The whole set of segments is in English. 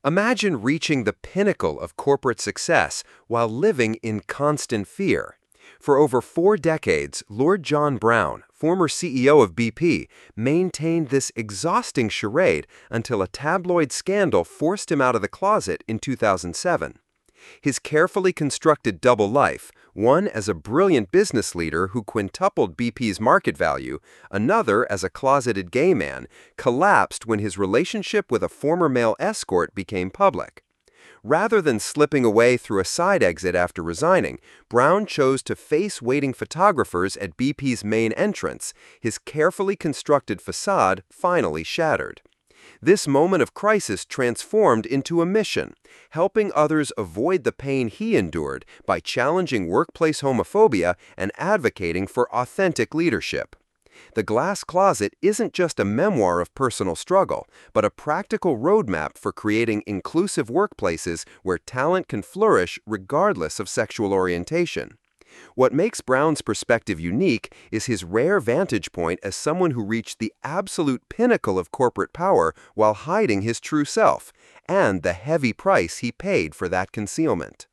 Imagine reaching the pinnacle of corporate success while living in constant fear. For over 4 decades, Lord John Brown, former CEO of BP, maintained this exhausting charade until a tabloid scandal forced him out of the closet in 2007. His carefully constructed double life, one as a brilliant business leader who quintupled BP's market value, another as a closeted gay man, collapsed when his relationship with a former male escort became public. Rather than slipping away through a side exit after resigning, Brown chose to face waiting photographers at BP's main entrance, his carefully constructed facade finally shattered. This moment of crisis transformed into a mission, helping others avoid the pain he endured by challenging workplace homophobia and advocating for authentic leadership. The Glass Closet isn't just a memoir of personal struggle, but a practical roadmap for creating inclusive workplaces where talent can flourish regardless of sexual orientation. What makes Brown's perspective unique is his rare vantage point as someone who reached the absolute pinnacle of corporate power while hiding his true self, and the heavy price he paid for that concealment.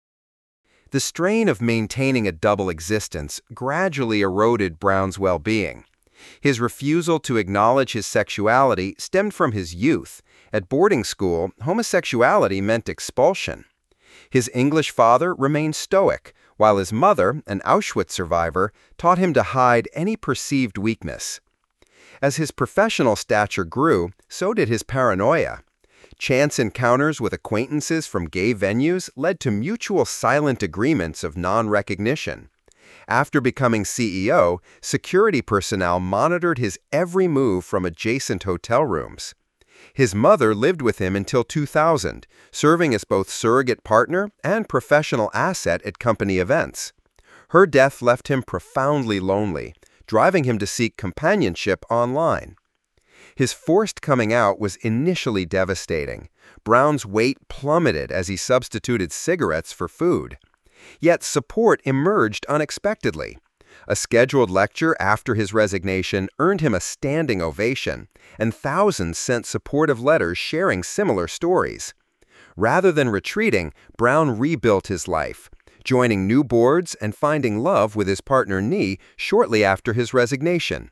The strain of maintaining a double existence gradually eroded Brown's well-being. His refusal to acknowledge his sexuality stemmed from his youth. At boarding school, homosexuality meant expulsion. His English father remained stoic, while his mother, an Auschwitz survivor, taught him to hide any perceived weakness. As his professional stature grew, so did his paranoia. Chance encounters with acquaintances from gay venues led to mutual silent agreements of non-recognition. After becoming CEO, security personnel monitored his every move from adjacent hotel rooms. His mother lived with him until 2000, serving as both surrogate partner and professional asset at company events. Her death left him profoundly lonely, driving him to seek companionship online. His forced coming out was initially devastating. Brown's weight plummeted as he substituted cigarettes for food. Yet support emerged unexpectedly. A scheduled lecture after his resignation earned him a standing ovation, and thousands sent supportive letters sharing similar stories. Rather than retreating, Brown rebuilt his life, joining new boards and finding love with his partner Nee shortly after his resignation.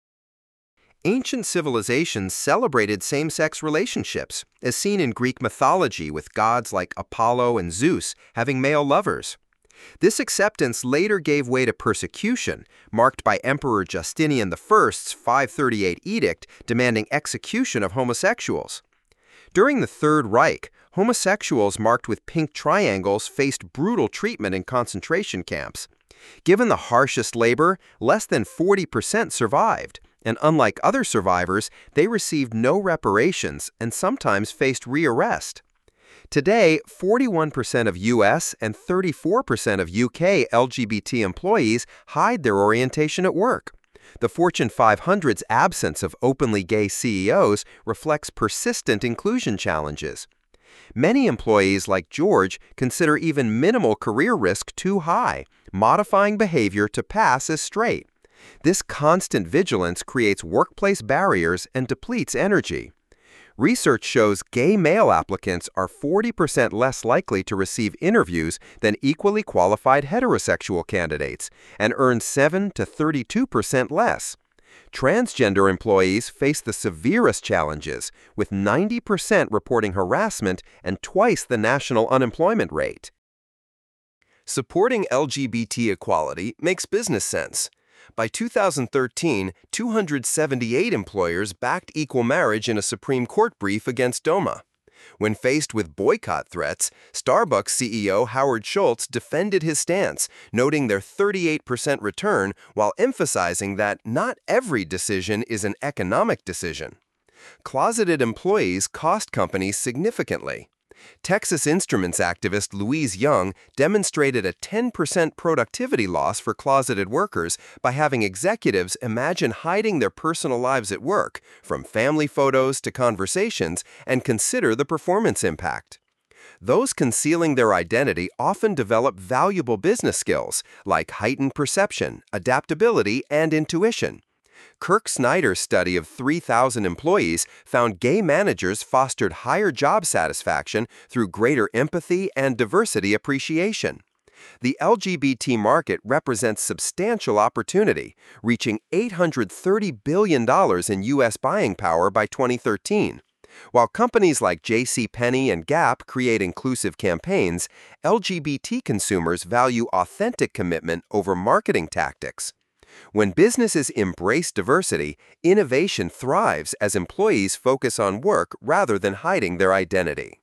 Ancient civilizations celebrated same-sex relationships, as seen in Greek mythology with gods like Apollo and Zeus having male lovers. This acceptance later gave way to persecution, marked by Emperor Justinian I's 538 edict demanding execution of homosexuals. During the Third Reich, homosexuals marked with pink triangles faced brutal treatment in concentration camps. Given the harshest labor, less than 40% survived, and unlike other survivors, they received no reparations and sometimes faced rearrest. Today, 41% of U.S. and 34% of UK LGBT employees hide their orientation at work. The Fortune 500's absence of openly gay CEOs reflects persistent inclusion challenges. Many employees like George consider even minimal career risk too high, modifying behavior to pass as straight. This constant vigilance creates workplace barriers and depletes energy. Research shows gay male applicants are 40% less likely to receive interviews than equally qualified heterosexual candidates and earn 7 to 32% less. Transgender employees face the severest challenges, with 90% reporting harassment and twice the national unemployment rate. Supporting LGBT equality makes business sense. By 2013, 278 employers backed equal marriage in a Supreme Court brief against DOMA. When faced with boycott threats, Starbucks CEO Howard Schultz defended his stance, noting their 38% return while emphasizing that not every decision is an economic decision. Closeted employees cost companies significantly. Texas Instruments activist Louise Young demonstrated a 10% productivity loss for closeted workers by having executives imagine hiding their personal lives at work, from family photos to conversations, and consider the performance impact. Those concealing their identity often develop valuable business skills like heightened perception, adaptability, and intuition. Kirk Snyder's study of 3,000 employees found gay managers fostered higher job satisfaction through greater empathy and diversity appreciation. The LGBT market represents substantial opportunity, reaching $830 billion in U.S. buying power by 2013. While companies like JCPenney and Gap create inclusive campaigns, LGBT consumers value authentic commitment over marketing tactics. When businesses embrace diversity, innovation thrives as employees focus on work rather than hiding their identity.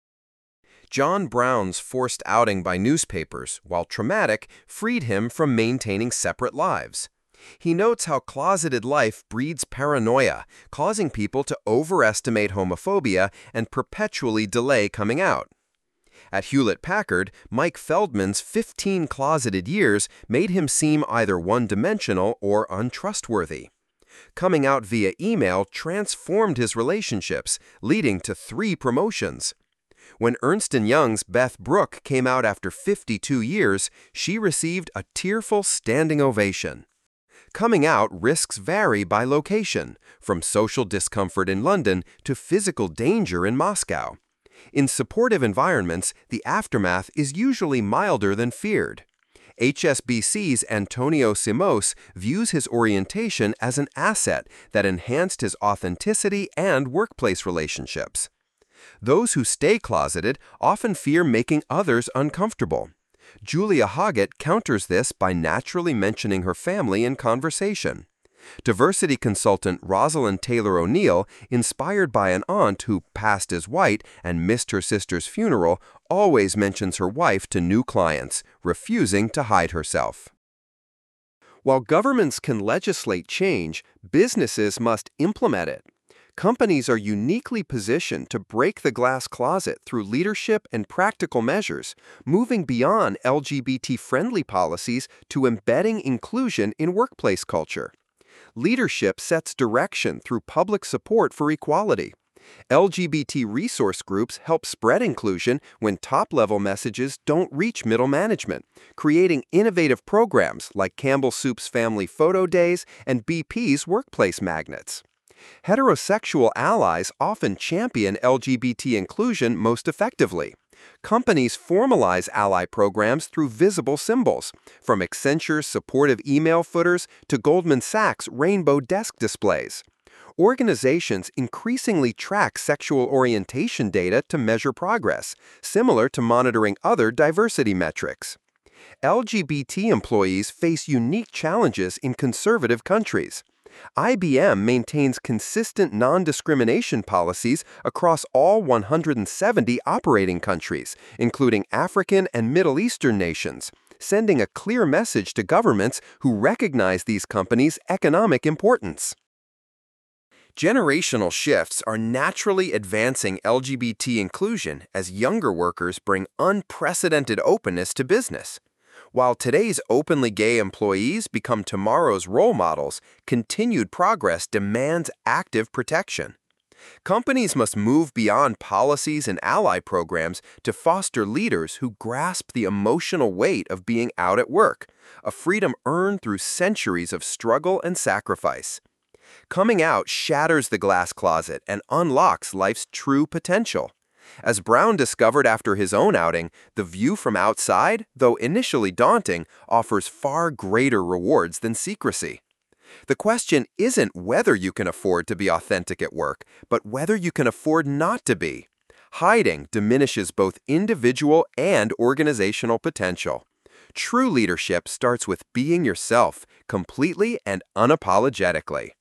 John Brown's forced outing by newspapers, while traumatic, freed him from maintaining separate lives. He notes how closeted life breeds paranoia, causing people to overestimate homophobia and perpetually delay coming out. At Hewlett-Packard, Mike Feldman's 15 closeted years made him seem either one-dimensional or untrustworthy. Coming out via email transformed his relationships, leading to 3 promotions. When Ernst & Young's Beth Brooke came out after 52 years, she received a tearful standing ovation. Coming out risks vary by location, from social discomfort in London to physical danger in Moscow. In supportive environments, the aftermath is usually milder than feared. HSBC's Antonio Simos views his orientation as an asset that enhanced his authenticity and workplace relationships. Those who stay closeted often fear making others uncomfortable. Julia Hoggett counters this by naturally mentioning her family in conversation. Diversity consultant Rosalind Taylor O'Neill, inspired by an aunt who passed as white and missed her sister's funeral, always mentions her wife to new clients, refusing to hide herself. While governments can legislate change, businesses must implement it. Companies are uniquely positioned to break the glass closet through leadership and practical measures, moving beyond LGBT-friendly policies to embedding inclusion in workplace culture. Leadership sets direction through public support for equality. LGBT resource groups help spread inclusion when top-level messages don't reach middle management, creating innovative programs like Campbell Soup's Family Photo Days and BP's Workplace Magnets. Heterosexual allies often champion LGBT inclusion most effectively. Companies formalize ally programs through visible symbols, from Accenture's supportive email footers to Goldman Sachs' rainbow desk displays. Organizations increasingly track sexual orientation data to measure progress, similar to monitoring other diversity metrics. LGBT employees face unique challenges in conservative countries. IBM maintains consistent non-discrimination policies across all 170 operating countries, including African and Middle Eastern nations, sending a clear message to governments who recognize these companies' economic importance. Generational shifts are naturally advancing LGBT inclusion as younger workers bring unprecedented openness to business. While today's openly gay employees become tomorrow's role models, continued progress demands active protection. Companies must move beyond policies and ally programs to foster leaders who grasp the emotional weight of being out at work, a freedom earned through centuries of struggle and sacrifice. Coming out shatters the glass closet and unlocks life's true potential. As Brown discovered after his own outing, the view from outside, though initially daunting, offers far greater rewards than secrecy. The question isn't whether you can afford to be authentic at work, but whether you can afford not to be. Hiding diminishes both individual and organizational potential. True leadership starts with being yourself, completely and unapologetically.